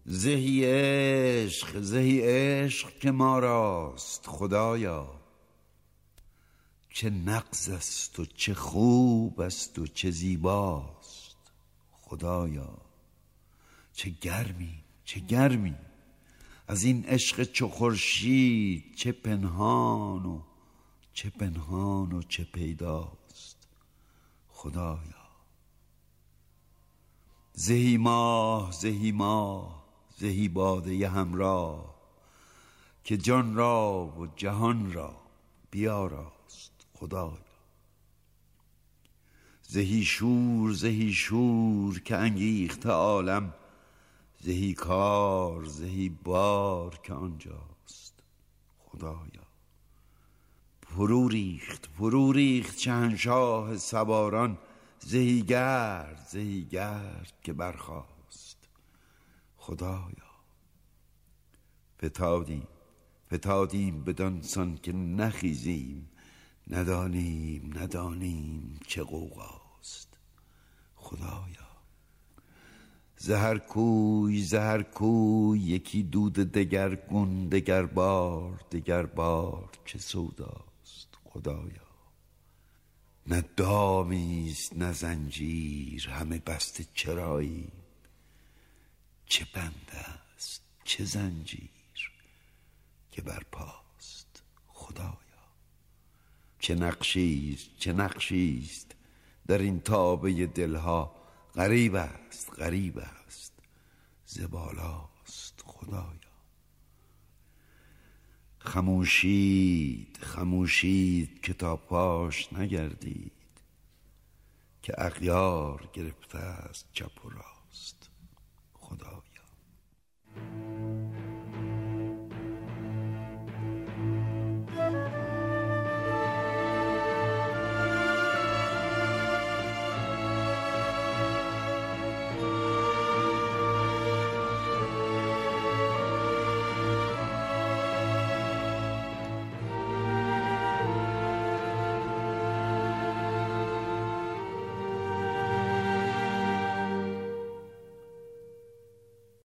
زهی عشق که ما راست خدایا، چه نغز است و چه خوب است و چه زیباست خدایا. چه گرمی از این عشق چو خورشید، چه پنهان و چه پیداست خدایا. زهی ماه زهی باده همراه، که جان را و جهان را بیاراست خدایا. زهی شور که انگیخته عالم، زهی کار زهی بار که آنجاست خدایا. فرو ریخت شهنشاه سواران، زهی گرد که برخاست خدایا. فتادیم بدان سان که نخیزیم، ندانیم چه غوغاست خدایا. زهر کوی یکی دود دگرگون، دگر بار چه سوداست خدایا. نه دامیست نه زنجیر همه بسته چرایی، چه بنده است چه زنجیر که بر پاست خدایا. چه نقشیست در این تابه دلها، غریب است زبالاست خدایا. خموشید که تا پاش نگردید، که اغیار گرفته است چپ و راست